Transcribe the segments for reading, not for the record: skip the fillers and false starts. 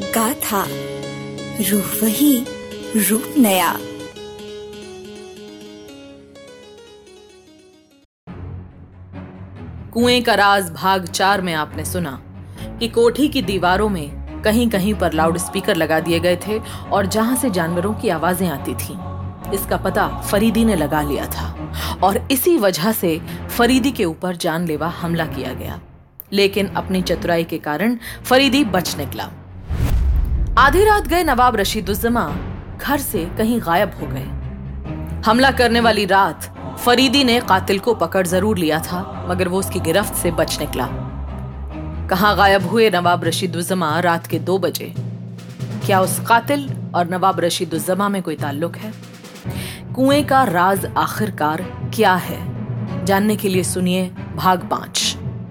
गाथा, रूह वही, रूप नया। कुएं का राज भाग 4 में आपने सुना कि कोठी की दीवारों में कहीं कहीं पर लाउड स्पीकर लगा दिए गए थे और जहां से जानवरों की आवाजें आती थीं। इसका पता फरीदी ने लगा लिया था और इसी वजह से फरीदी के ऊपर जानलेवा हमला किया गया। लेकिन अपनी चतुराई के कारण फरीदी बच निकला। आधी रात गए नवाब रशीदुज्जमा घर से कहीं गायब हो गए। हमला करने वाली रात फरीदी ने कातिल को पकड़ जरूर लिया था, मगर वो उसकी गिरफ्त से बच निकला। कहां गायब हुए नवाब रशीदुज्जमा रात के 2 बजे? क्या उस कातिल और नवाब रशीदुज्जमा में कोई ताल्लुक है? कुएं का राज आखिरकार क्या है? जानने के लिए सुनिए भाग 5।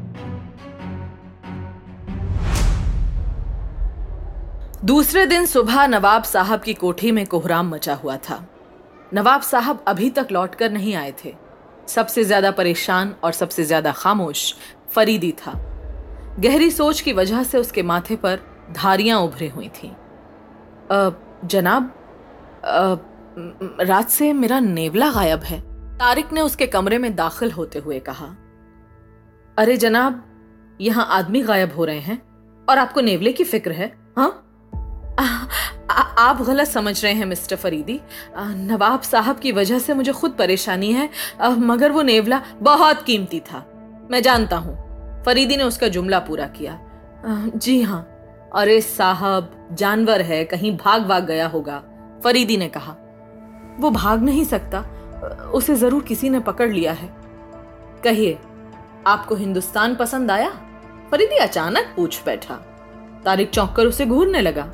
दूसरे दिन सुबह नवाब साहब की कोठी में कोहराम मचा हुआ था। नवाब साहब अभी तक लौटकर नहीं आए थे। सबसे ज्यादा परेशान और सबसे ज्यादा खामोश फरीदी था। गहरी सोच की वजह से उसके माथे पर धारियां उभरी हुई थीं। जनाब, रात से मेरा नेवला गायब है, तारिक ने उसके कमरे में दाखिल होते हुए कहा। अरे जनाब, यहां आदमी गायब हो रहे हैं और आपको नेवले की फिक्र है? हाँ, आप गलत समझ रहे हैं मिस्टर फरीदी। नवाब साहब की वजह से मुझे खुद परेशानी है, मगर वो नेवला बहुत कीमती था। मैं जानता हूं। फरीदी ने उसका जुमला पूरा किया। जी हाँ। अरे साहब, जानवर है, कहीं भाग गया होगा, फरीदी ने कहा। वो भाग नहीं सकता, उसे जरूर किसी ने पकड़ लिया है। कहिए, आपको हिंदुस्तान पसंद आया? फरीदी अचानक पूछ बैठा। तारिक चौंक कर उसे घूरने लगा।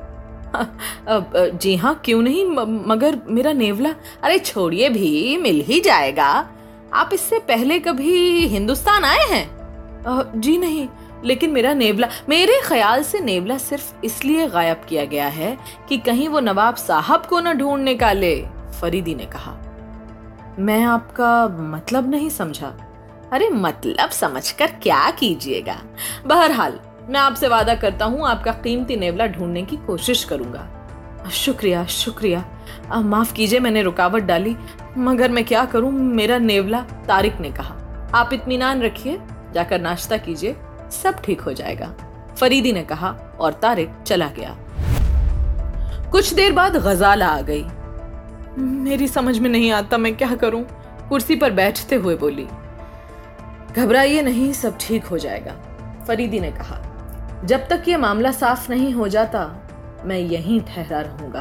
जी हाँ, क्यों नहीं, मगर मेरा नेवला। अरे छोड़िए भी, मिल ही जाएगा। आप इससे पहले कभी हिंदुस्तान आए हैं? जी नहीं, लेकिन मेरा नेवला, मेरे ख्याल से नेवला सिर्फ इसलिए गायब किया गया है कि कहीं वो नवाब साहब को न ढूंढ निकाले, फरीदी ने कहा। मैं आपका मतलब नहीं समझा। अरे मतलब समझकर क्या कीजिएगा। बहरहाल, मैं आपसे वादा करता हूं आपका कीमती नेवला ढूंढने की कोशिश करूंगा। शुक्रिया शुक्रिया। माफ कीजिए, मैंने रुकावट डाली, मगर मैं क्या करूं, मेरा नेवला, तारिक ने कहा। आप इत्मीनान रखिए, जाकर नाश्ता कीजिए, सब ठीक हो जाएगा, फरीदी ने कहा और तारिक चला गया। कुछ देर बाद गजाला आ गई। मेरी समझ में नहीं आता मैं क्या करूं, कुर्सी पर बैठते हुए बोली। घबराइए नहीं, सब ठीक हो जाएगा, फरीदी ने कहा। जब तक ये मामला साफ नहीं हो जाता मैं यहीं ठहरा रहूंगा।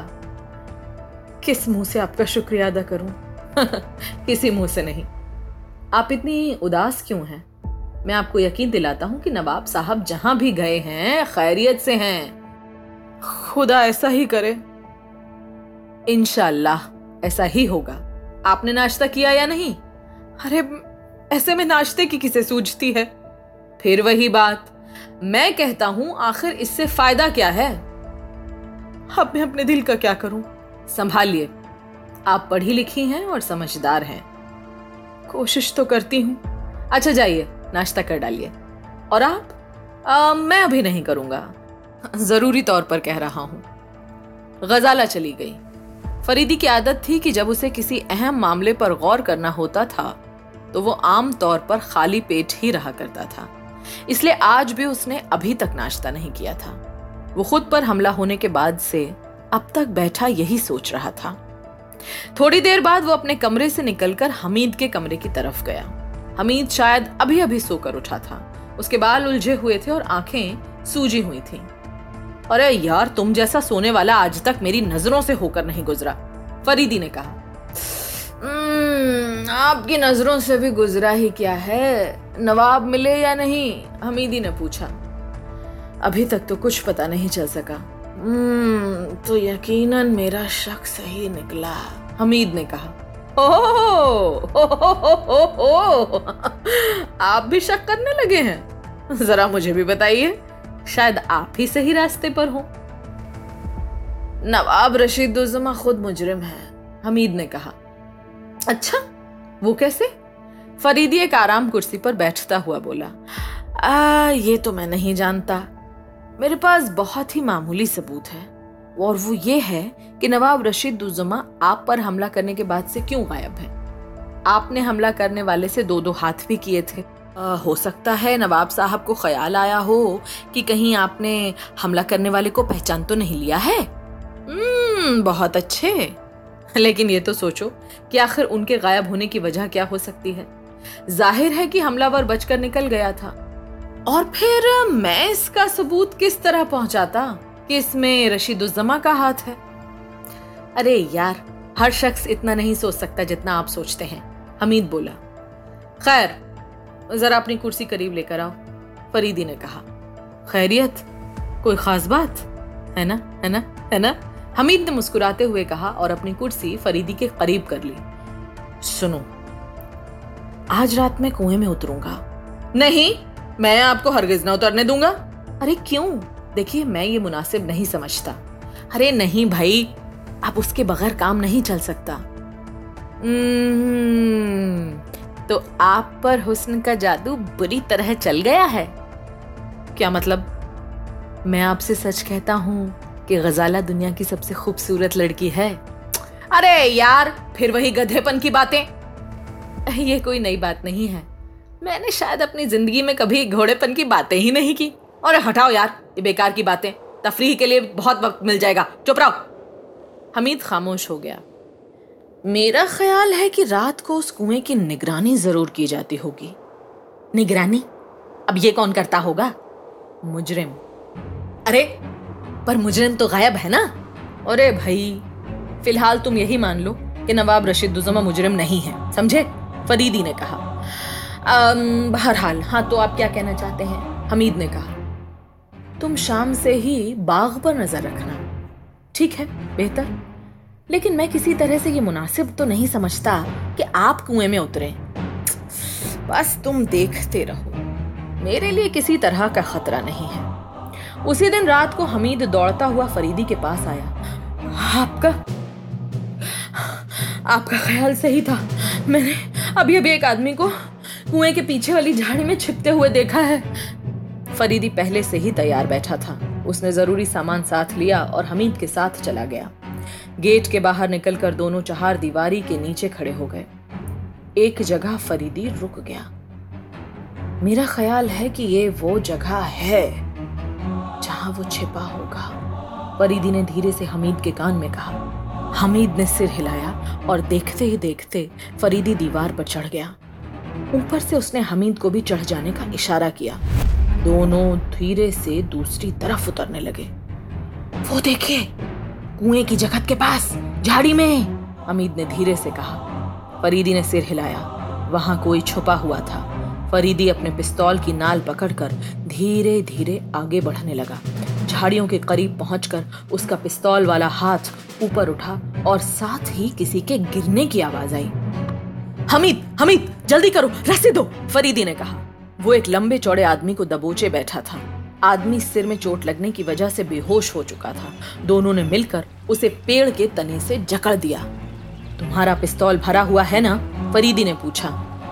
किस मुंह से आपका शुक्रिया अदा करूं? किसी मुंह से नहीं। आप इतनी उदास क्यों हैं? मैं आपको यकीन दिलाता हूं कि नवाब साहब जहां भी गए हैं खैरियत से हैं। खुदा ऐसा ही करे। इंशाअल्लाह ऐसा ही होगा। आपने नाश्ता किया या नहीं? अरे ऐसे में नाश्ते की किसे सूझती है? फिर वही बात, मैं कहता हूं आखिर इससे फायदा क्या है? अब मैं अपने दिल का क्या करूं? संभालिए, आप पढ़ी लिखी हैं और समझदार हैं। कोशिश तो करती हूं। अच्छा जाइए, नाश्ता कर डालिए। और आप? मैं अभी नहीं करूंगा, जरूरी तौर पर कह रहा हूं। गजाला चली गई। फरीदी की आदत थी कि जब उसे किसी अहम मामले पर गौर करना होता था तो वो आम तौर पर खाली पेट ही रहा करता था। इसलिए आज भी उसने अभी तक नाश्ता नहीं किया था। वो खुद पर हमला होने के बाद से अब तक बैठा यही सोच रहा था। थोड़ी देर बाद वो अपने कमरे से निकलकर हमीद के कमरे की तरफ गया। हमीद शायद अभी अभी सोकर उठा था। उसके बाल उलझे हुए थे और आंखें सूजी हुई थीं। अरे यार, तुम जैसा सोने वाला आज तक मेरी नजरों से होकर नहीं गुजरा, फरीदी ने कहा। आपकी नजरों से भी गुजरा ही क्या है, नवाब मिले या नहीं? हमीदी ने पूछा। अभी तक तो कुछ पता नहीं चल सका। तो यकीनन मेरा शक सही निकला, हमीद ने कहा। हो, आप भी शक करने लगे हैं? जरा मुझे भी बताइए, शायद आप ही सही रास्ते पर हो। नवाब रशीदुज्जमा खुद मुजरिम है, हमीद ने कहा। अच्छा, वो कैसे? फरीदी एक आराम कुर्सी पर बैठता हुआ बोला। ये तो मैं नहीं जानता। मेरे पास बहुत ही मामूली सबूत है, और वो ये है कि नवाब रशीदुज्जमा आप पर हमला करने के बाद से क्यों गायब है। आपने हमला करने वाले से 2-2 हाथ भी किए थे। हो सकता है नवाब साहब को ख्याल आया हो कि कहीं आपने हमला करने वाले को पहचान तो नहीं लिया है। बहुत अच्छे, लेकिन ये तो सोचो कि आखिर उनके गायब होने की वजह क्या हो सकती है। जाहिर है कि हमलावर बचकर निकल गया था, और फिर मैं इसका सबूत किस तरह पहुंचाता कि इसमें रशीदुज्जमा का हाथ है। अरे यार, हर शख्स इतना नहीं सोच सकता जितना आप सोचते हैं, हमीद बोला। खैर, जरा अपनी कुर्सी करीब लेकर आओ, फरीदी ने कहा। खैरियत, कोई खास बात है ना? है ना? है ना? हमीद ने मुस्कुराते हुए कहा और अपनी कुर्सी फरीदी के करीब कर ली। सुनो, आज रात मैं कुएं में उतरूंगा। नहीं, मैं आपको हरगिज ना उतरने दूंगा। अरे क्यों? देखिए, मैं ये मुनासिब नहीं समझता। अरे नहीं भाई, अब उसके बगैर काम नहीं चल सकता। तो आप पर हुस्न का जादू बुरी तरह चल गया है। क्या मतलब? मैं आपसे सच कहता हूं कि गजाला दुनिया की सबसे खूबसूरत लड़की है। अरे यार, फिर वही गधेपन की बातें। ये कोई नई बात नहीं है, मैंने शायद अपनी जिंदगी में कभी घोड़ेपन की बातें ही नहीं की। और हटाओ यार ये बेकार की बातें, तफरीह के लिए बहुत वक्त मिल जाएगा, चुप रहो। हमीद खामोश हो गया। मेरा ख्याल है कि रात को उस कुएं की निगरानी जरूर की जाती होगी। निगरानी? अब ये कौन करता होगा? मुजरिम। अरे पर मुजरिम तो गायब है ना। अरे भाई, फिलहाल तुम यही मान लो कि नवाब रशीदुज्जमा मुजरिम नहीं है, समझे? फरीदी ने कहा। बहरहाल, हाँ, तो आप क्या कहना चाहते हैं? हमीद ने कहा। तुम शाम से ही बाग पर नजर रखना। ठीक है, बेहतर, लेकिन मैं किसी तरह से ये मुनासिब तो नहीं समझता कि आप कुएं में उतरे। बस तुम देखते रहो, मेरे लिए किसी तरह का खतरा नहीं है। उसी दिन रात को हमीद दौड़ता हुआ फरीदी के पास आया। आपका ख्याल सही था, मैंने अभी एक आदमी को कुएं के पीछे वाली झाड़ी में छिपते हुए देखा है। फरीदी पहले से ही तैयार बैठा था। उसने जरूरी सामान साथ लिया और हमीद के साथ चला गया। गेट के बाहर निकलकर दोनों चहार दीवारी के नीचे खड़े हो गए। एक जगह फरीदी रुक गया। मेरा ख्याल है कि ये वो जगह है जहां वो छिपा होगा, फरीदी ने धीरे से हमीद के कान में कहा। हमीद ने सिर हिलाया और देखते ही देखते फरीदी दीवार पर चढ़ गया। ऊपर से उसने हमीद को भी चढ़ जाने का इशारा किया। दोनों धीरे से दूसरी तरफ उतरने लगे। वो देखिए, कुएं की जगत के पास झाड़ी में, हमीद ने धीरे से कहा। फरीदी ने सिर हिलाया। वहां कोई छुपा हुआ था। फरीदी अपने पिस्तौल की नाल पकड़कर धीरे धीरे आगे बढ़ने लगा। झाड़ियों के करीब पहुंचकर उसका पिस्तौल वाला हाथ ऊपर उठा और साथ ही किसी के गिरने की आवाज आई। हमीद, जल्दी करो, रस्सी दो, फरीदी ने कहा। वो एक लंबे चौड़े आदमी को दबोचे बैठा था। आदमी सिर में चोट लगने की वजह से बेहोश हो चुका था। दोनों ने मिलकर उसे पेड़ के तने से जकड़ दिया। तुम्हारा पिस्तौल भरा हुआ है ना? फरीदी ने पूछा।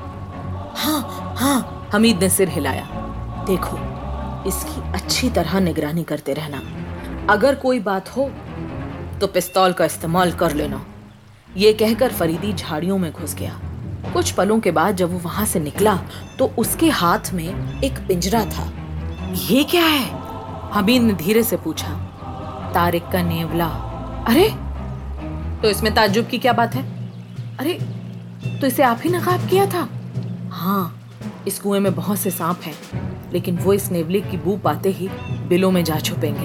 हाँ, हमीद ने सिर हिलाया। देखो, इसकी अच्छी तरह निगरानी करते रहना। अगर कोई बात हो तो पिस्तौल का इस्तेमाल कर लेना। ये कहकर फरीदी झाड़ियों में घुस गया। कुछ पलों के बाद जब वो वहां से निकला तो उसके हाथ में एक पिंजरा था। ये क्या है? हमीद ने धीरे से पूछा। तारिक का नेवला। अरे, तो इसमें ताज्जुब की क्या बात है? अरे, तो इसे आप ही नकाब किया था? हाँ, इस कुएं में बहुत से सांप हैं, लेकिन वो इस नेवले की बू पाते ही बिलों में जा छुपेंगे।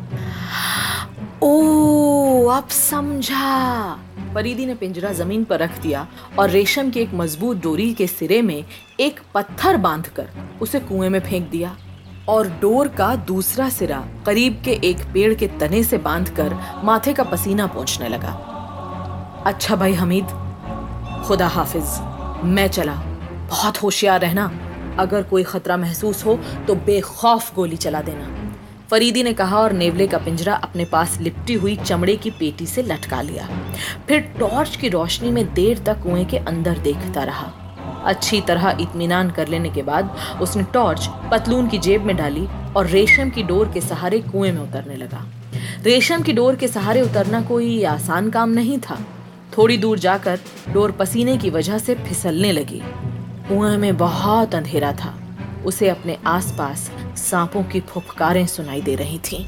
ओ, अब समझा। फरीदी ने पिंजरा जमीन पर रख दिया और रेशम की एक मजबूत डोरी के सिरे में एक पत्थर बांधकर उसे कुएं में फेंक दिया और डोर का दूसरा सिरा करीब के एक पेड़ के तने से बांधकर माथे का पसीना पोंछने लगा। अच्छा भाई हमीद, खुदा हाफिज, मैं चला। बहुत होशियार रहना। अगर कोई खतरा महसूस हो तो बेखौफ गोली चला देना, फरीदी ने कहा और नेवले का पिंजरा अपने पास लिपटी हुई चमड़े की पेटी से लटका लिया। फिर टॉर्च की रोशनी में देर तक कुएं के अंदर देखता रहा। अच्छी तरह इत्मीनान कर लेने के बाद उसने टॉर्च पतलून की जेब में डाली और रेशम की डोर के सहारे कुएं में उतरने लगा। रेशम की डोर के सहारे उतरना कोई आसान काम नहीं था। थोड़ी दूर जाकर डोर पसीने की वजह से फिसलने लगी। कुएं में बहुत अंधेरा था। उसे अपने आसपास सांपों की फुफकारें सुनाई दे रही थीं।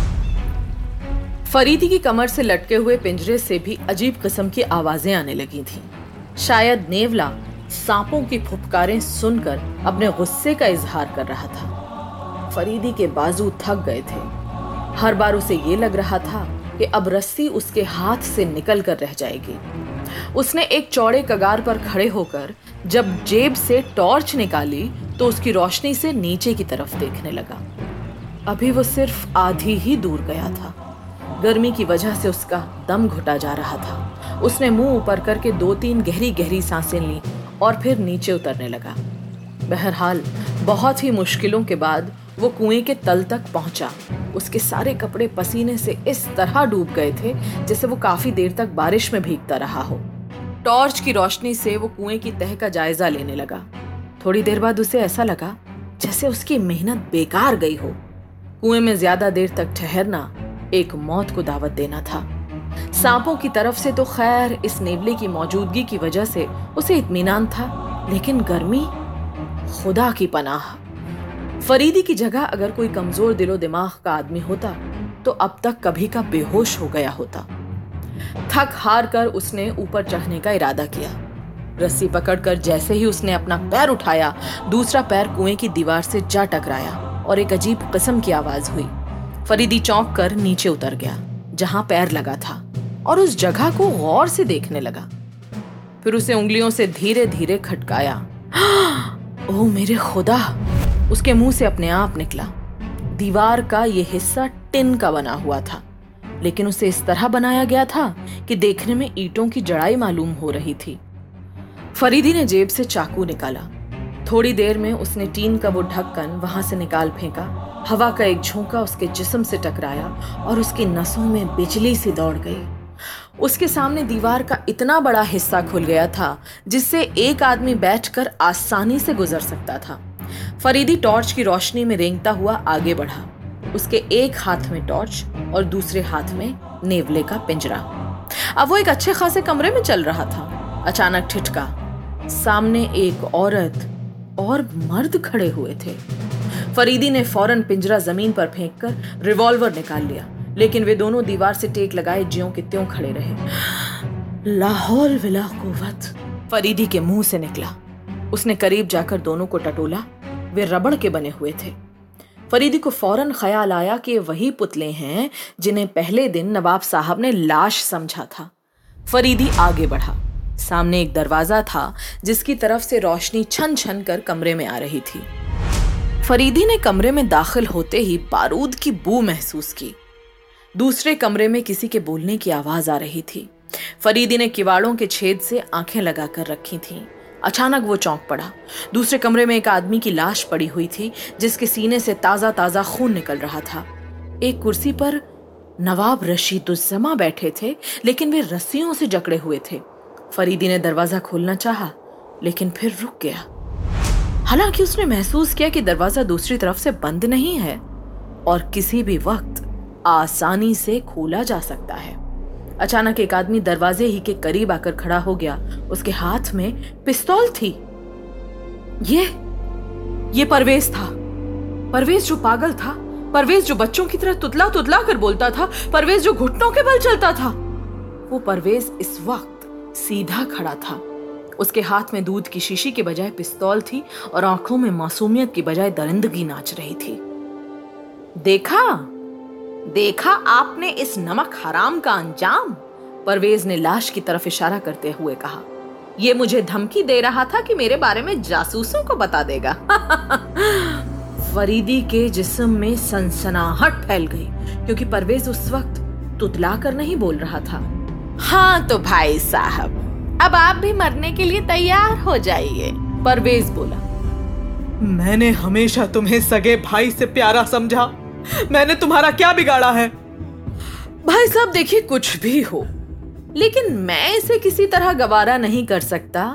फरीदी की कमर से लटके हुए पिंजरे से भी अजीब किस्म की आवाजें आने लगी थीं। शायद नेवला सांपों की फुफकारें सुनकर अपने गुस्से का इजहार कर रहा था। फरीदी के बाजू थक गए थे। हर बार उसे ये लग रहा था कि अब रस्सी उसके हाथ से निकल कर रह जाएगी। उसने एक चौड़े कगार पर खड़े होकर जब जेब से टॉर्च निकाली तो उसकी रोशनी से नीचे की तरफ देखने लगा। अभी वो सिर्फ आधी ही दूर गया था। गर्मी की वजह से उसका दम घुटा जा रहा था। उसने मुंह ऊपर करके 2-3 गहरी गहरी सांसें ली और फिर नीचे उतरने लगा। बहरहाल बहुत ही मुश्किलों के बाद वो कुएं के तल तक पहुंचा। उसके सारे कपड़े पसीने से इस तरह डूब गए थे जैसे वो काफी देर तक बारिश में भीगता रहा हो। टॉर्च की रोशनी से वो कुएं की तह का जायजा लेने लगा। थोड़ी देर बाद उसे ऐसा लगा जैसे उसकी मेहनत बेकार गई हो। कुएं में ज्यादा देर तक ठहरना एक मौत को दावत देना था। सांपों की तरफ से तो खैर इस नेवले की मौजूदगी की वजह से उसे इत्मीनान था, लेकिन गर्मी, खुदा की पनाह। फरीदी की जगह अगर कोई कमजोर दिलो दिमाग का आदमी होता तो अब तक कभी का बेहोश हो गया होता। थक हार कर उसने ऊपर चढ़ने का इरादा किया। रस्सी पकड़कर जैसे ही उसने अपना पैर उठाया, दूसरा पैर कुएं की दीवार से जा टकराया और एक अजीब किस्म की आवाज हुई। फरीदी चौंक कर नीचे उतर गया जहां पैर लगा था और उस जगह को गौर से देखने लगा। फिर उसे उंगलियों से धीरे धीरे खटकाया। ओह मेरे खुदा, उसके मुंह से अपने आप निकला। दीवार का यह हिस्सा टिन का बना हुआ था, लेकिन उसे इस तरह बनाया गया था कि देखने में ईंटों की जड़ाई मालूम हो रही थी। फरीदी ने जेब से चाकू निकाला। थोड़ी देर में उसने टीन का वो ढक्कन वहां से निकाल फेंका। हवा का एक झोंका उसके जिस्म से टकराया और उसकी नसों में बिजली सी दौड़ गई। उसके सामने दीवार का इतना बड़ा हिस्सा खुल गया था जिससे एक आदमी बैठकर आसानी से गुजर सकता था। फरीदी टॉर्च की रोशनी में रेंगता हुआ आगे बढ़ा। उसके एक हाथ में टॉर्च और दूसरे हाथ में नेवले का पिंजरा। अब वो एक अच्छे खासे कमरे में चल रहा था। अचानक ठिठका। सामने एक औरत और मर्द खड़े हुए थे। फरीदी ने फौरन पिंजरा जमीन पर फेंककर रिवॉल्वर निकाल लिया, लेकिन वे दोनों दीवार से टेक लगाए ज्यों के त्यों खड़े रहे। लाहौल विला कुव्वत फरीदी के मुंह से निकला। उसने करीब जाकर दोनों को टटोला। वे रबड़ के बने हुए थे। फरीदी को फौरन ख्याल आया कि वही पुतले हैं जिन्हें पहले दिन नवाब साहब ने लाश समझा था। फरीदी आगे बढ़ा। सामने एक दरवाजा था जिसकी तरफ से रोशनी छन छन कर कमरे में आ रही थी। फरीदी ने कमरे में दाखिल होते ही बारूद की बू महसूस की। दूसरे कमरे में किसी के बोलने की आवाज आ रही थी। फरीदी ने किवाड़ों के छेद से आंखें लगाकर रखी थीं। अचानक वो चौंक पड़ा। दूसरे कमरे में एक आदमी की लाश पड़ी हुई थी जिसके सीने से ताजा ताजा खून निकल रहा था। एक कुर्सी पर नवाब रशीदुज्जमा बैठे थे, लेकिन वे रस्सियों से जकड़े हुए थे। फरीदी ने दरवाजा खोलना चाहा, लेकिन फिर रुक गया। हालांकि उसने महसूस किया कि दरवाजा दूसरी तरफ से बंद नहीं है और किसी भी वक्त आसानी से खोला जा सकता है। अचानक एक आदमी दरवाजे ही के करीब आकर खड़ा हो गया। उसके हाथ में पिस्तौल थी। ये परवेज था। परवेज जो पागल था, परवेज जो बच्चों की तरह तुतला तुतला कर बोलता था, परवेज जो घुटनों के बल चलता था। वो परवेज इस वक्त सीधा खड़ा था। उसके हाथ में दूध की शीशी के बजाय पिस्तौल थी और आंखों में मासूमियत की बजाय दरिंदगी नाच रही थी। देखा आपने इस नमक हराम का अंजाम? परवेज ने लाश की तरफ इशारा करते हुए कहा। ये मुझे धमकी दे रहा था कि मेरे बारे में जासूसों को बता देगा। फरीदी के जिस्म में सनसनाहट फैल गई, क्योंकि परवेज उस वक्त तुतला कर नहीं बोल रहा था। हाँ तो भाई साहब, अब आप भी मरने के लिए तैयार हो जाइए, परवेज बोला। मैंने हमेशा तुम्हें सगे भाई से प्यारा समझा। मैंने तुम्हारा क्या बिगाड़ा है? भाई साहब देखिए, कुछ भी हो, लेकिन मैं इसे किसी तरह गवारा नहीं कर सकता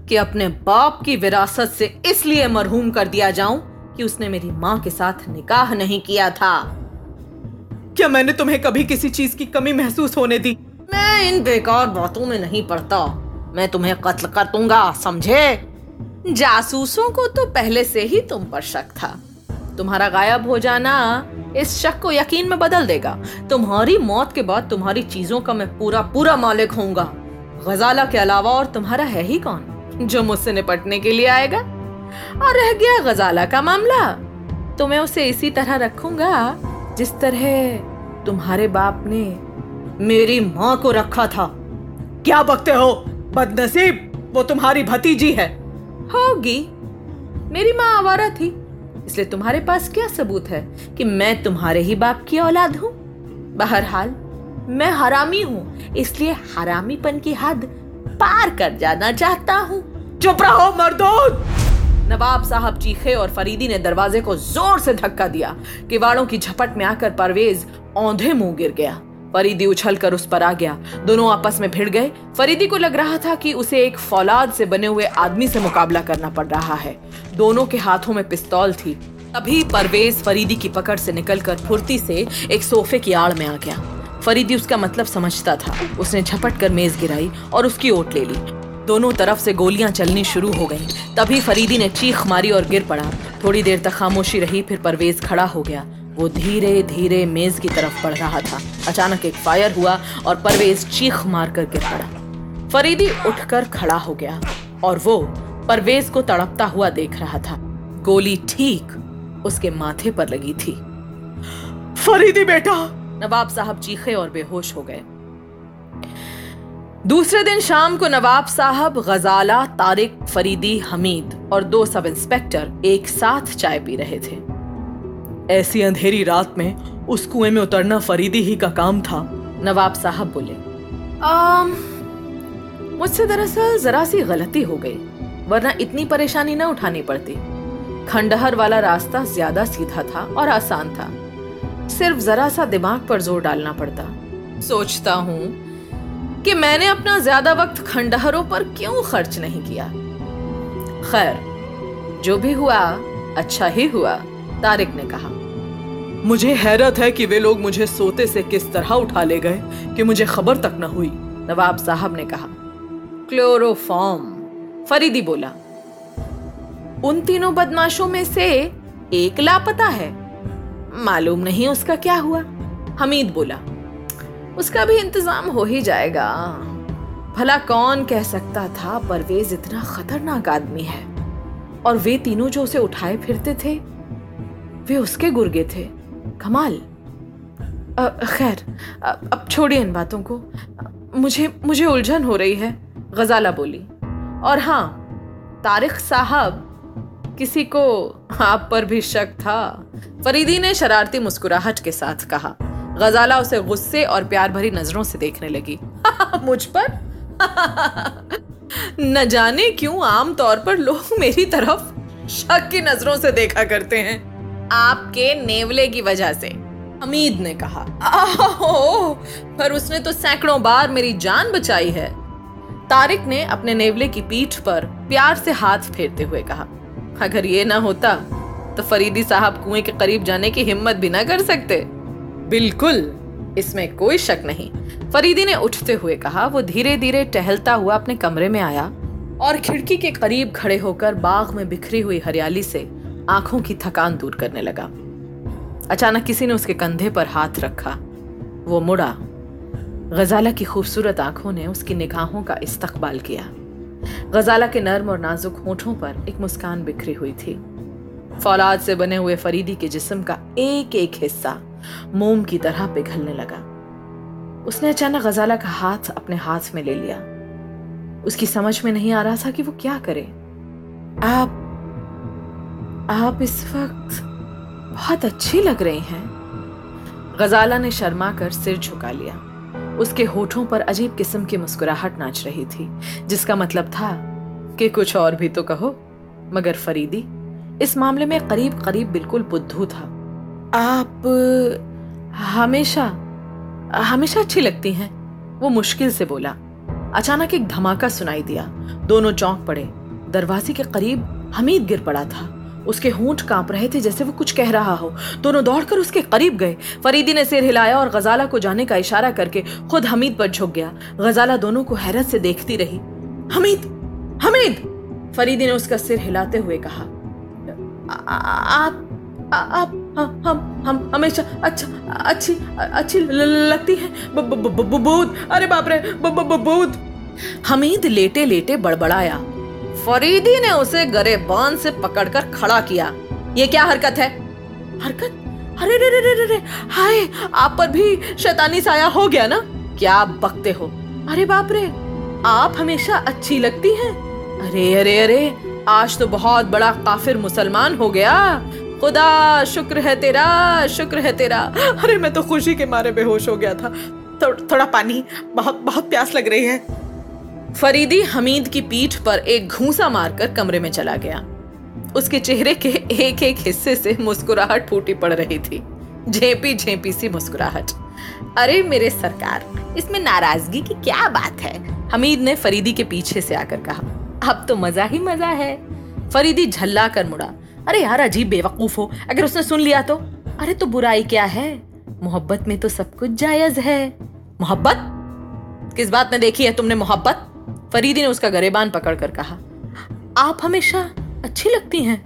कि अपने बाप की विरासत से इसलिए मरहूम कर दिया जाऊं कि उसने मेरी मां के साथ निकाह नहीं किया था। क्या मैंने तुम्हें कभी किसी चीज की कमी महसूस होने दी? मैं इन बेकार बातों में नहीं पड़ता। मैं तुम्हें कत्ल कर दूंगा, समझे? जासूसों को तो पहले से ही तुम पर शक था। तुम्हारा गायब हो जाना इस शक को यकीन में बदल देगा। तुम्हारी मौत के बाद तुम्हारी चीजों का मैं पूरा पूरा मालिक होऊंगा। गजाला के अलावा और तुम्हारा है ही कौन जो मुझसे निपटने के लिए आएगा? और रह गया गजाला का मामला, तो मैं उसे इसी तरह रखूंगा जिस तरह तुम्हारे बाप ने मेरी माँ को रखा था। क्या बकते हो बदनसीब, वो तुम्हारी भतीजी है। होगी, मेरी माँ आवारा थी, इसलिए तुम्हारे पास क्या सबूत है कि मैं तुम्हारे ही बाप की औलाद हूँ? बहरहाल मैं हरामी हूँ, इसलिए हरामीपन की हद पार कर जाना चाहता हूँ। चुप रहो मर्दूद! नवाब साहब चीखे और फरीदी ने दरवाजे को जोर से धक्का दिया। किवाड़ों की झपट में आकर परवेज औंधे मुंह गिर गया। फरीदी उछलकर उस पर आ गया। दोनों आपस में भिड़ गए। फरीदी को लग रहा था कि उसे एक फौलाद से बने हुए आदमी से मुकाबला करना पड़ रहा है। दोनों के हाथों में पिस्तौल थी। तभी परवेज फरीदी की पकड़ से निकलकर फुर्ती से एक सोफे की आड़ में आ गया। फरीदी उसका मतलब समझता था। उसने झपट कर मेज गिराई और उसकी ओट ले ली। दोनों तरफ से गोलियां चलनी शुरू हो गईं। तभी फरीदी ने चीख मारी और गिर पड़ा। थोड़ी देर तक खामोशी रही, फिर परवेज खड़ा हो गया। वो धीरे धीरे मेज की तरफ बढ़ रहा था। अचानक एक फायर हुआ और परवेज चीख मारकर गिर पड़ा। फरीदी उठकर खड़ा हो गया और वो परवेज को तड़पता हुआ देख रहा था। गोली ठीक उसके माथे पर लगी थी। फरीदी बेटा! नवाब साहब चीखे और बेहोश हो गए। दूसरे दिन शाम को नवाब साहब, गजाला, तारिक, फरीदी, हमीद और 2 सब इंस्पेक्टर एक साथ चाय पी रहे थे। ऐसी अंधेरी रात में उस कुएं में उतरना फरीदी ही का काम था। नवाब साहब बोले, मुझसे दरअसल जरा सी गलती हो गई, वरना इतनी परेशानी न उठानी पड़ती। खंडहर वाला रास्ता ज्यादा सीधा था और आसान था। सिर्फ जरा सा दिमाग पर जोर डालना पड़ता। सोचता हूँ कि मैंने अपना ज्यादा वक्त खंडहरों पर क्यों खर्च नहीं किया। खैर, जो भी हुआ अच्छा ही हुआ, तारिक ने कहा। मुझे हैरत है कि वे लोग मुझे सोते से किस तरह उठा ले गए कि मुझे खबर तक न हुई। नवाब साहब ने कहा। क्लोरोफॉर्म, फरीदी बोला। उन तीनों बदमाशों में से एक लापता है, मालूम नहीं उसका क्या हुआ। हमीद बोला, उसका भी इंतजाम हो ही जाएगा। भला कौन कह सकता था परवेज इतना खतरनाक आदमी है, और वे तीनों जो उसे उठाए फिरते थे वे उसके गुर्गे थे। कमाल। खैर, अब छोड़िए इन बातों को, मुझे उलझन हो रही है, गजाला बोली। और हाँ तारिक साहब, किसी को आप पर भी शक था? फरीदी ने शरारती मुस्कुराहट के साथ कहा। गजाला उसे गुस्से और प्यार भरी नजरों से देखने लगी। मुझ पर? न जाने क्यों आम तौर पर लोग मेरी तरफ शक की नजरों से देखा करते हैं। आपके नेवले की वजह से, हमीद ने कहा। पर उसने तो सैकड़ों बार मेरी जान बचाई है। तारिक ने अपने नेवले की पीठ पर प्यार से हाथ फेरते हुए कहा। अगर ये ना होता तो फरीदी साहब कुएं के करीब जाने की हिम्मत भी ना कर सकते। बिल्कुल, इसमें कोई शक नहीं, फरीदी ने उठते हुए कहा। वो धीरे धीरे टहलता हुआ अपने कमरे में आया और खिड़की के करीब खड़े होकर बाग में बिखरी हुई हरियाली से आंखों की थकान दूर करने लगा। अचानक किसी ने उसके कंधे पर हाथ रखा। वो मुड़ा। गजाला की खूबसूरत आंखों ने उसकी निगाहों का इस्तकबाल किया। गजाला के नर्म और नाजुक होठों पर एक मुस्कान बिखरी हुई थी। फौलाद से बने हुए फरीदी के जिस्म का एक एक हिस्सा मोम की तरह पिघलने लगा। उसने अचानक गजाला का हाथ अपने हाथ में ले लिया। उसकी समझ में नहीं आ रहा था कि वो क्या करे। आप इस वक्त बहुत अच्छी लग रही हैं। गजाला ने शर्मा कर सिर झुका लिया। उसके होठों पर अजीब किस्म की मुस्कुराहट नाच रही थी, जिसका मतलब था कि कुछ और भी तो कहो। मगर फरीदी इस मामले में करीब करीब बिल्कुल बुद्धू था। आप हमेशा अच्छी लगती हैं, वो मुश्किल से बोला। अचानक एक धमाका सुनाई दिया। दोनों चौंक पड़े। दरवाजे के करीब हमीद गिर पड़ा था। उसके होंठ कांप रहे थे जैसे वो कुछ कह रहा हो। दोनों दौड़कर उसके करीब गए। फरीदी ने सिर हिलाया और गजाला को जाने का इशारा करके खुद हमीद पर झुक गया। गजाला दोनों को हैरत से देखती रही। हमीद, हमीद, फरीदी ने उसका सिर हिलाते हुए कहा। आप हम हमेशा अच्छी लगती हैं। बूद, अरे बाप रे, बूद। हमीद लेटे लेटे बड़बड़ाया। फरीदी ने उसे गरेबान से पकड़कर खड़ा किया। ये क्या हरकत है? हरकत? अरे रे रे रे रे, हाय, आप पर भी शैतानी साया हो गया ना? क्या बकते हो? अरे बाप रे, आप हमेशा अच्छी लगती हैं। अरे अरे अरे, आज तो बहुत बड़ा काफिर मुसलमान हो गया। खुदा शुक्र है तेरा, शुक्र है तेरा। अरे मैं तो खुशी के मारे बेहोश हो गया था। थोड़ा पानी, बहुत प्यास लग रही है। फरीदी हमीद की पीठ पर एक घूंसा मारकर कमरे में चला गया। उसके चेहरे के एक एक हिस्से से मुस्कुराहट फूटी पड़ रही थी, झेपी झेपी सी मुस्कुराहट। अरे मेरे सरकार, इसमें नाराजगी की क्या बात है? हमीद ने फरीदी के पीछे से आकर कहा। अब तो मजा ही मजा है। फरीदी झल्ला कर मुड़ा। अरे यार, अजीब बेवकूफ हो, अगर उसने सुन लिया तो? अरे तो बुराई क्या है? मोहब्बत में तो सब कुछ जायज है। मोहब्बत? किस बात में देखी है तुमने मोहब्बत? फरीदी ने उसका गरेबान पकड़कर कहा। आप हमेशा अच्छी लगती हैं।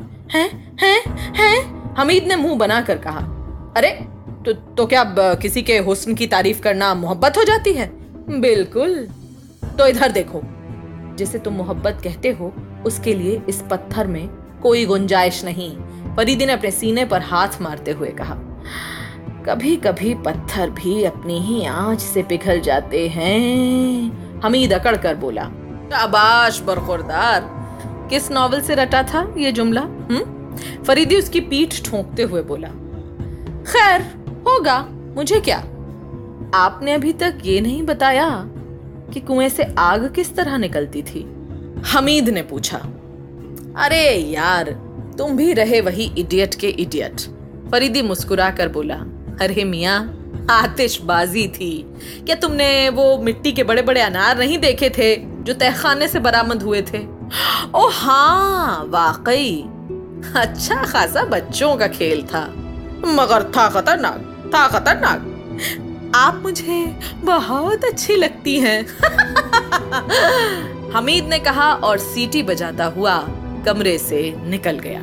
हैं? हमीद ने मुंह बनाकर कहा। अरे तो क्या किसी के हुस्न की तारीफ करना मोहब्बत हो जाती है? बिल्कुल। तो इधर देखो, जिसे तुम मोहब्बत कहते हो उसके लिए इस पत्थर में कोई गुंजाइश नहीं। फरीदी ने अपने सीने पर हाथ मारते हुए कहा। कभी कभी पत्थर भी अपनी ही आंच से पिघल जाते हैं। हमीद अकड़ कर बोला। शाबाश बरखुरदार। किस नॉवेल से रटा था ये जुमला? फरीदी उसकी पीठ ठोंकते हुए बोला। खैर होगा, मुझे क्या। आपने अभी तक ये नहीं बताया कि कुएं से आग किस तरह निकलती थी? हमीद ने पूछा। अरे यार, तुम भी रहे वही इडियट के इडियट। फरीदी मुस्कुरा कर बोला। अरे मियाँ, आतिशबाजी थी। क्या तुमने वो मिट्टी के बड़े बड़े अनार नहीं देखे थे जो तहखाने से बरामद हुए थे? ओ हाँ, वाकई अच्छा खासा बच्चों का खेल था, मगर था खतरनाक। आप मुझे बहुत अच्छी लगती हैं। हमीद ने कहा और सीटी बजाता हुआ कमरे से निकल गया।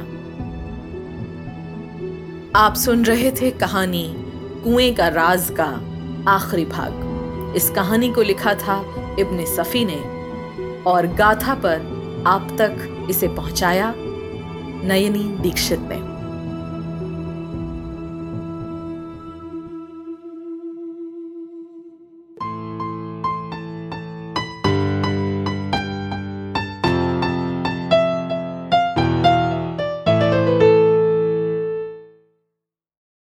आप सुन रहे थे कहानी कुएं का राज का आखिरी भाग। इस कहानी को लिखा था इब्न सफी ने और गाथा पर आप तक इसे पहुंचाया नयनी दीक्षित ने।